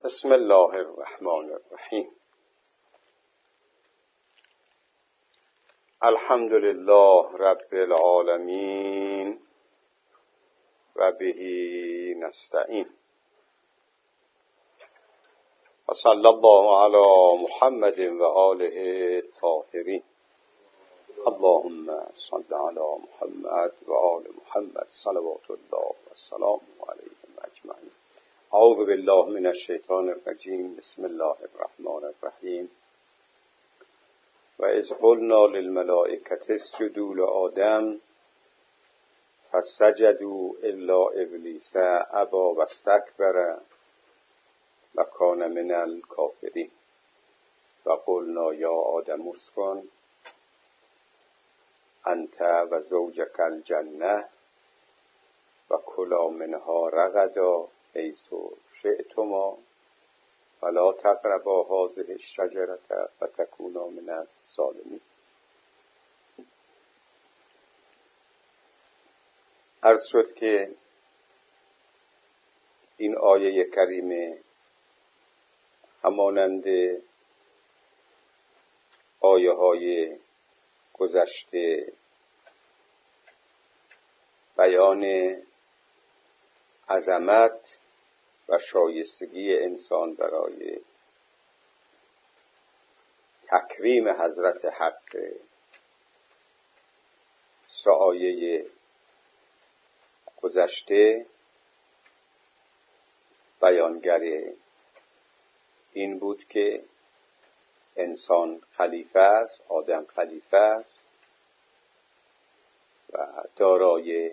بسم الله الرحمن الرحیم. الحمد لله رب العالمین و به نستعین و صلی الله علی محمد و آله الطاهرین. اللهم صل علی محمد و آل محمد صلوات الله و سلام علیهم اجمعین. اعوذ بالله من الشیطان الرجیم. بسم الله الرحمن الرحیم. و اذ قلنا للملائکة اسجدوا لآدم فسجدوا الا ابلیس ابی واستکبر و کان من الکافرین. و قلنا یا آدم اسکن انت و زوجک الجنة و کلا منها رغدا حیث شئتما ولا تقربا هذه الشجرة فتکونا من الظالمین. عرض شد که این آیه کریمه همانند آیه های گذشته بیان عظمت و شایستگی انسان برای تکریم حضرت حق. سه آیه گذشته بیانگر این بود که انسان خلیفه است، آدم خلیفه است و دارای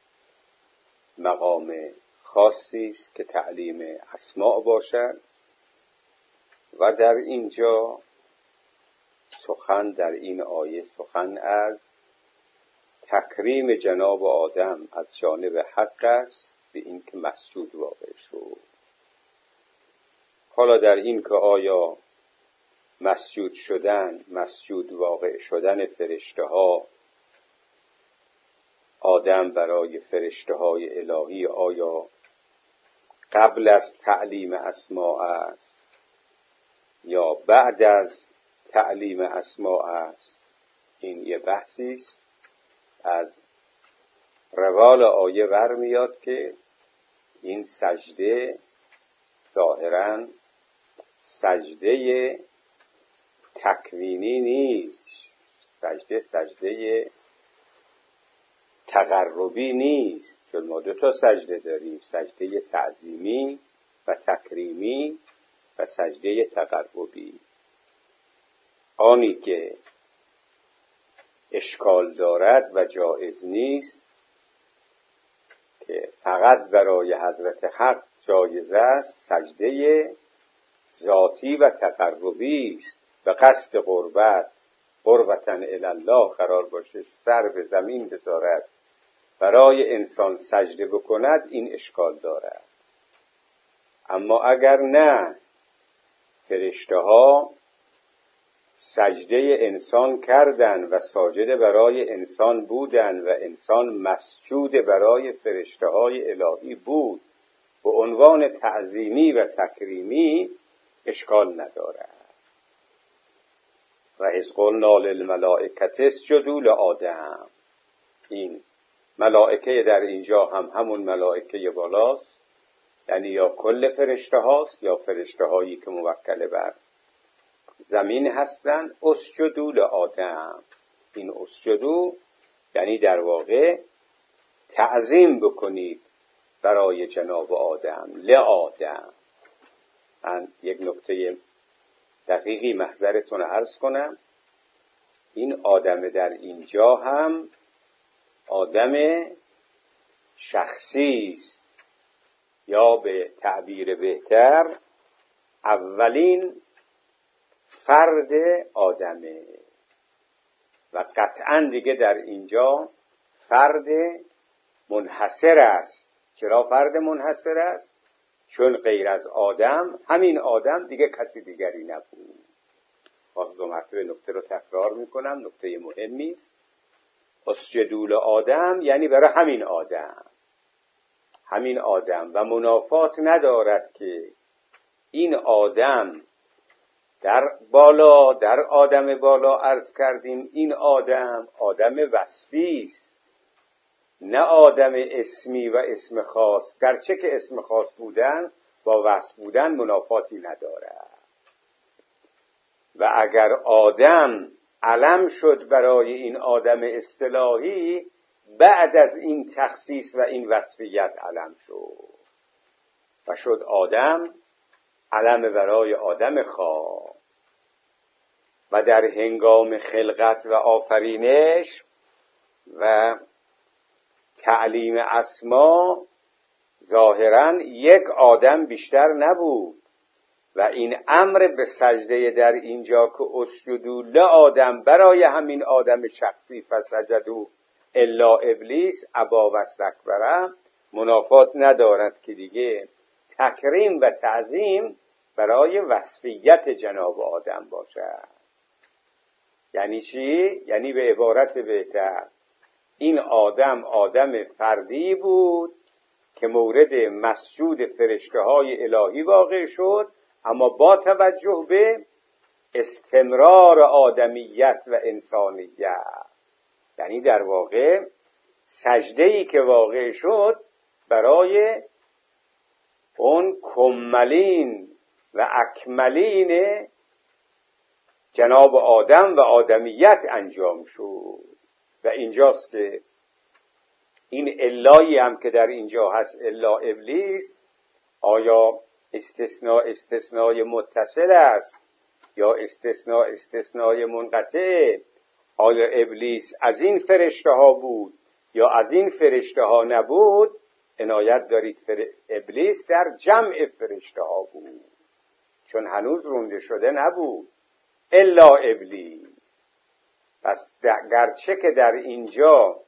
مقام خاصی است که تعلیم اسماء باشد و در اینجا سخن در این آیه سخن از تکریم جناب آدم از جانب حق است به این که مسجود واقع شد. حالا در این که آیا مسجود واقع شدن فرشته ها آدم برای فرشته های الهی آیا قبل از تعلیم اسماء است یا بعد از تعلیم اسماء است، این یه بحثی است. از روال آیه برمیاد که این سجده ظاهراً سجده تکوینی نیست، سجده تقربی نیست، چون ما دو تا سجده داریم، سجده تعظیمی و تکریمی و سجده تقربی. آنی که اشکال دارد و جایز نیست که فقط برای حضرت حق جایز است، سجده ذاتی و تقربی است، به قصد قربتاً الی الله قرار باشه، سر به زمین بذارد برای انسان سجده بکند، این اشکال دارد. اما اگر نه، فرشته ها سجده انسان کردن و ساجد برای انسان بودن و انسان مسجود برای فرشته های الهی بود، به عنوان تعظیمی و تکریمی اشکال ندارد. و اذ قلنا للملائکة اسجدوا لآدم، این ملائکه در اینجا همون ملائکه بالاست، یعنی یا کل فرشته هاست یا فرشته هایی که موکل بر زمین هستند. اسجدوا لآدم، این اسجدوا یعنی در واقع تعظیم بکنید برای جناب آدم، لآدم. من یک نکته دقیقی محضرتون عرض کنم، این آدم در اینجا هم آدم شخصی است، یا به تعبیر بهتر اولین فرد آدمه و قطعاً دیگه در اینجا فرد منحصر است. چرا فرد منحصر است؟ چون غیر از آدم، همین آدم دیگه کسی دیگری نبود. باز دو مرتبه نکته رو تکرار میکنم، نکته مهمی است. اسجدوا لآدم یعنی برای همین آدم و منافات ندارد که این آدم در آدم بالا عرض کردیم این آدم وصفی است، نه آدم اسمی و اسم خاص، گرچه که اسم خاص بودن با وصف بودن منافاتی ندارد. و اگر آدم علم شد برای این آدم اصطلاحی، بعد از این تخصیص و این وصفیت علم شد و شد آدم علم برای آدم خاص. و در هنگام خلقت و آفرینش و تعلیم اسما ظاهراً یک آدم بیشتر نبود و این امر به سجده در اینجا که اسجدوا لآدم برای همین آدم شخصی فسجدوا الا ابلیس ابا و استکبر منافات ندارد که دیگه تکریم و تعظیم برای وصفیت جناب آدم باشد. یعنی چی؟ یعنی به عبارت بهتر این آدم فردی بود که مورد مسجود فرشته های الهی واقع شد، اما با توجه به استمرار آدمیت و انسانیت. یعنی در واقع سجده‌ای که واقع شد برای اون کملین و اکملین جناب آدم و آدمیت انجام شد. و اینجاست که این الایی هم که در اینجا هست الا ابلیس، آیا استثنای متصل است یا استثنای منقطع؟ آیا ابلیس از این فرشته ها بود یا از این فرشته ها نبود؟ عنایت دارید ابلیس در جمع فرشته ها بود، چون هنوز رونده شده نبود. الا ابلیس. پس گرچه که در اینجا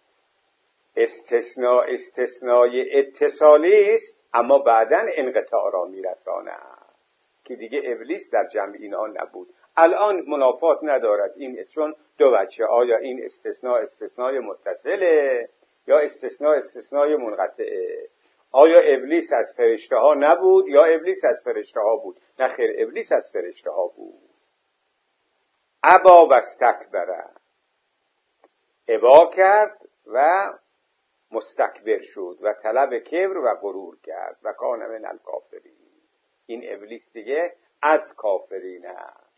استثنای اتصالی است، اما بعداً انقطاع را میرساند که دیگه ابلیس در جمع اینها نبود. الان منافات ندارد این، چون دو وجه، آیا این استثنای متصله یا استثنای منقطعه؟ آیا ابلیس از فرشته ها نبود یا ابلیس از فرشته ها بود؟ نه خیر، ابلیس از فرشته ها بود. ابا و استکبر، ابا کرد و مستکبر شد و طلب کبر و غرور کرد و کان من الکافرین. این ابلیس دیگه از کافرین است.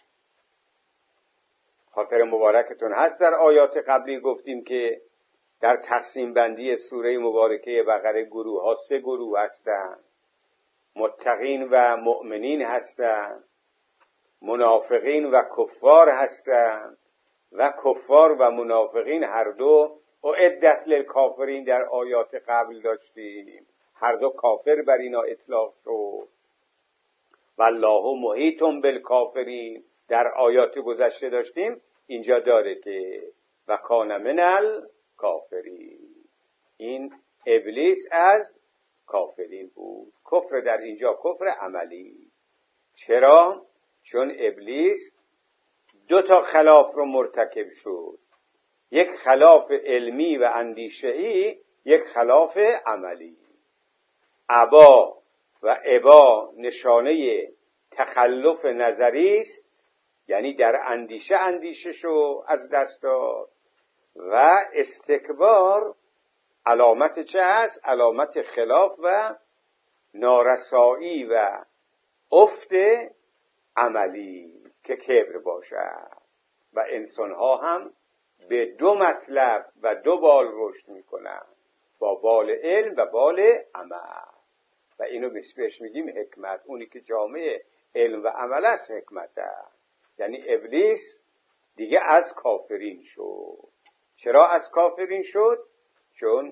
خاطر مبارکتون هست در آیات قبلی گفتیم که در تقسیم بندی سوره مبارکه بقره گروه ها 3 گروه هستند: متقین و مؤمنین هستند، منافقین و کفار هستند و کفار و منافقین هر دو اعدت للکافرین در آیات قبل داشتیم، هر دو کافر بر اینا اطلاق شد. والله محیط بالکافرین در آیات گذشته داشتیم، اینجا داره که و کان من الکافرین. این ابلیس از کافرین بود. کفر در اینجا کفر عملی. چرا؟ چون ابلیس 2 خلاف رو مرتکب شد، یک خلاف علمی و اندیشه‌ای، یک خلاف عملی. ابا و ابا نشانه تخلف نظری است، یعنی در اندیشه شو از دست داد، و استکبار علامت چه هست؟ علامت خلاف و نارسایی و افت عملی که کبر باشد. و انسان ها هم به 2 مطلب و 2 بال رشد میکنن، با بال علم و بال عمل، و اینو بهش میگیم حکمت. اونی که جامعه علم و عمل است حکمت است. یعنی ابلیس دیگه از کافرین شد. چرا از کافرین شد؟ چون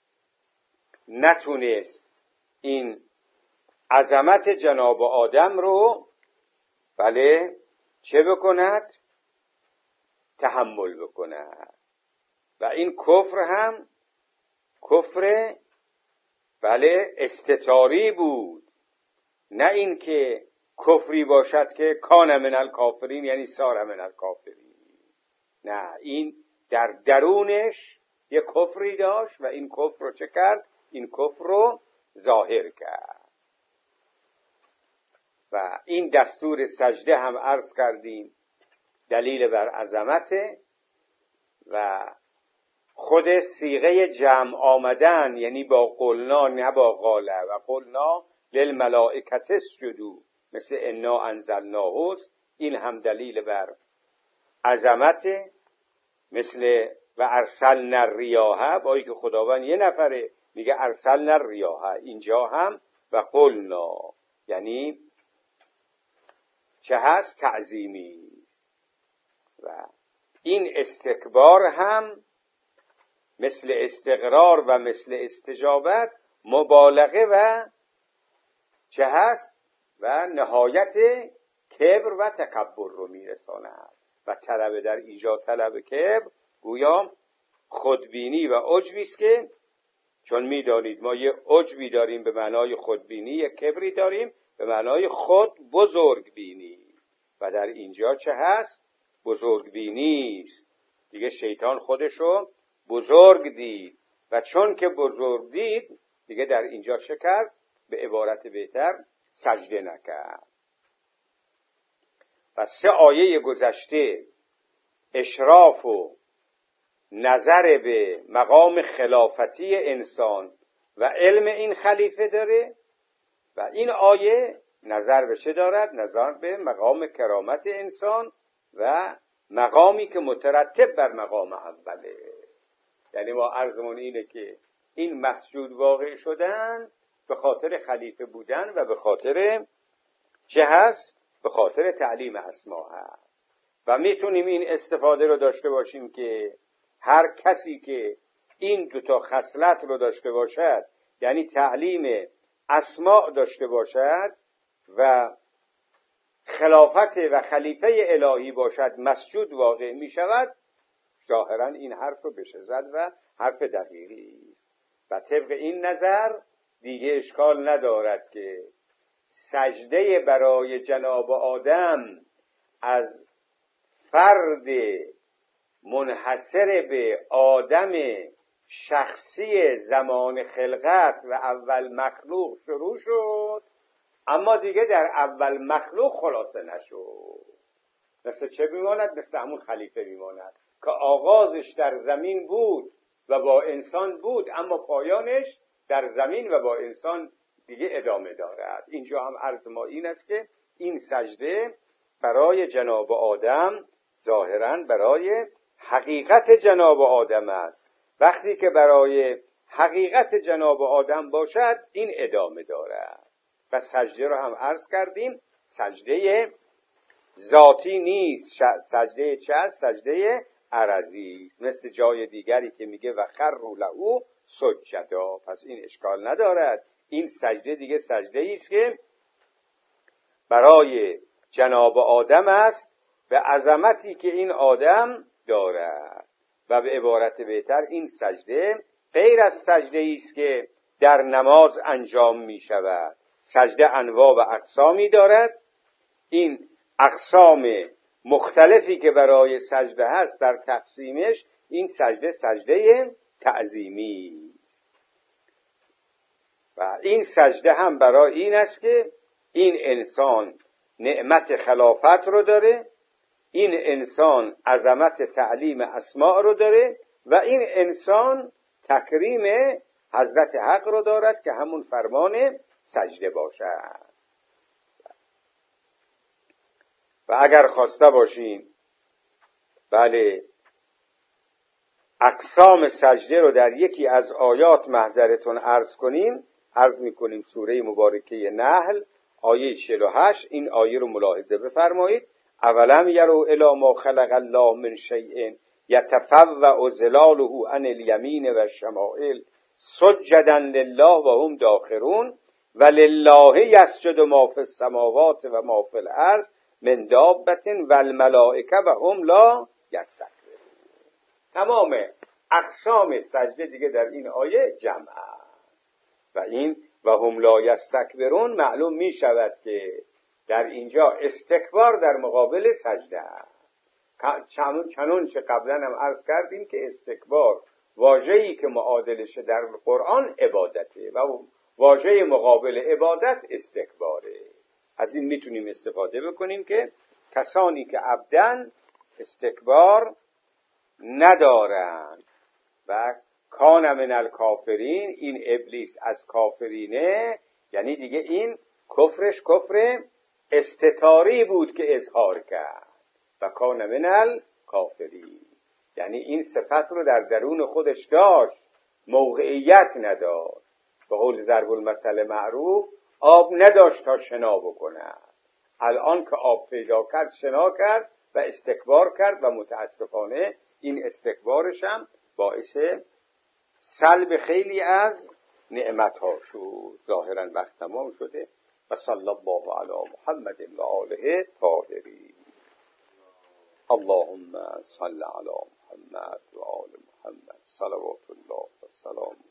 نتونست این عظمت جناب آدم رو چه بکند؟ تحمل بکند. و این کفر هم کفر استتاری بود، نه این که کفری باشد که کان من الکافرین یعنی سار من الکافرین. نه، این در درونش یک کفری داشت و این کفر رو چه کرد؟ این کفر رو ظاهر کرد. و این دستور سجده هم عرض کردیم دلیل بر عظمته و خود صیغه جمع آمدن، یعنی با قلنا نه با قاله، و قلنا للملائکه اسجدوا مثل انا انزلناه، این هم دلیل بر عظمته. مثل و ارسلنا الریاح، با اینکه خداوند یه نفره میگه ارسلنا الریاح، اینجا هم و قلنا یعنی چه هست؟ تعظیمی. و این استکبار هم مثل استقرار و مثل استجابت مبالغه و چه هست؟ و نهایت کبر و تکبر رو میرساند و طلب در ایجاد طلب کبر گویا خودبینی و عجبی است که چون میدانید ما یه عجبی داریم به معنای خودبینی، یه کبری داریم به معنای خود بزرگ بینی و در اینجا چه هست؟ بزرگ بینی است. دیگه شیطان خودشو بزرگ دید و چون که بزرگ دید دیگه در اینجا چه کرد؟ به عبارت بهتر سجده نکرد. و 3 آیه گذشته اشراف و نظر به مقام خلافتی انسان و علم این خلیفه داره و این آیه نظر به چه دارد؟ نظر به مقام کرامت انسان و مقامی که مترتب بر مقام اوله. یعنی ما عرضمون اینه که این مسجود واقع شدن به خاطر خلیفه بودن و به خاطر چه هست؟ به خاطر تعلیم اسما هست. و میتونیم این استفاده رو داشته باشیم که هر کسی که این 2 خصلت رو داشته باشد، یعنی تعلیم اسما داشته باشد و خلافت و خلیفه الهی باشد، مسجود واقع می شود، ظاهرا این حرف رو بشه زد و حرف دقیقی است. و طبق این نظر دیگه اشکال ندارد که سجده برای جناب آدم از فرد منحصر به آدم شخصی زمان خلقت و اول مخلوق شروع شد، اما دیگه در اول مخلوق خلاصه نشد. مثل چه میماند؟ مثل همون خلیفه میماند که آغازش در زمین بود و با انسان بود، اما پایانش در زمین و با انسان دیگه ادامه دارد. اینجا هم عرض ما این است که این سجده برای جناب آدم ظاهراً برای حقیقت جناب آدم است. وقتی که برای حقیقت جناب آدم باشد این ادامه دارد. و سجده رو هم عرض کردیم سجده ذاتی نیست، سجده چه است؟ سجده عرضی است، مثل جای دیگری که میگه و خروا له سجدا. پس این اشکال ندارد، این سجده دیگه سجده است که برای جناب آدم است به عظمتی که این آدم دارد. و به عبارت بهتر این سجده غیر از سجده است که در نماز انجام می شود. سجده انواع و اقسامی دارد. این اقسام مختلفی که برای سجده هست در تقسیمش این سجده سجده تعظیمی و این سجده هم برای این است که این انسان نعمت خلافت رو داره، این انسان عظمت تعلیم اسماء رو داره و این انسان تکریم حضرت حق رو دارد که همون فرمان سجده باشد. و اگر خواسته باشین بله اقسام سجده رو در یکی از آیات محضرتون عرض کنیم، عرض میکنیم سوره مبارکه نحل آیه 48. این آیه رو ملاحظه بفرمایید. اولم یروا الی ما خلق الله من شیء یتفوع ظلاله عن الیمین و الشمائل سجدا لله و هم داخرون و لله یسجد ما فی السماوات و ما فی الارض من دابة و الملائکه و هم لا یستکبرون. تمام اقسام سجده دیگه در این آیه جمع است و این و هم لا یستکبرون معلوم می شود که در اینجا استکبار در مقابل سجده است. چنون چه قبلا هم عرض کردیم که استکبار واژه‌ای که معادلش در قرآن عبادته و واژه مقابل عبادت استکباره. از این میتونیم استفاده بکنیم که کسانی که ابداً استکبار ندارند و کان من الکافرین، این ابلیس از کافرینه، یعنی دیگه این کفرش کفر استتاری بود که اظهار کرد و کان من الکافرین، یعنی این صفت رو در درون خودش داشت، موقعیت نداشت. به قول ضرب المثل معروف آب نداشت تا شنا بکنه، الان که آب پیدا کرد شنا کرد و استکبار کرد و متاسفانه این استکبارش هم باعث سلب خیلی از نعمت‌ها شد. ظاهراً وقت تمام شده و صلی الله علی محمد و آله طاهرین. اللهم صل علی محمد و آل محمد صلوات الله و سلام